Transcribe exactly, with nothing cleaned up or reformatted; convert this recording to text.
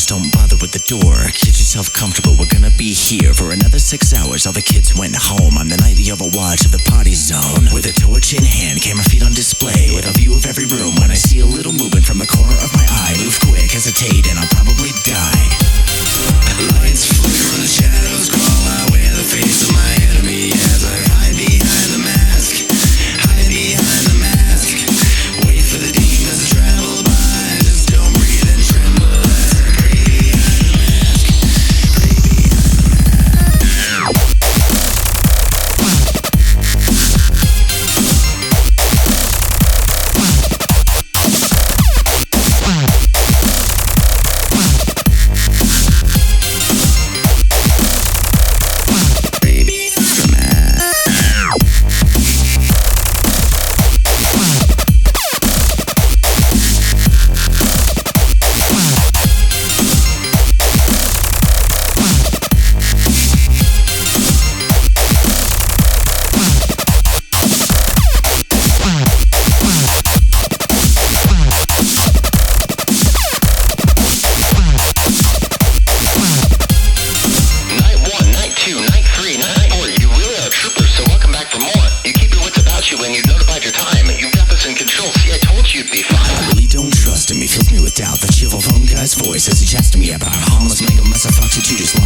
don't bother with the door. Get yourself comfortable, we're gonna be here for another six hours. All the kids went home. I'm the nightly overwatch of the party zone. With a torch in hand, camera feed on display, with a view of every room. When I see a little movement from the corner of my eye, move quick, hesitate, and I'll probably die. Lights flicker and the shadows crawl. I wear the face of my enemy as I hide behind the mask. Hide behind the mask. Wait for the demons to travel by. Just don't breathe and tremble as I pray behind the mask. Pray behind the mask. When you notified your time, you've got this in control. See, I told you you'd be fine. I really don't trust him. He fills me with doubt. The chivalphone guy's voice as he chats to me about harmless mega mess. I fucked you too, just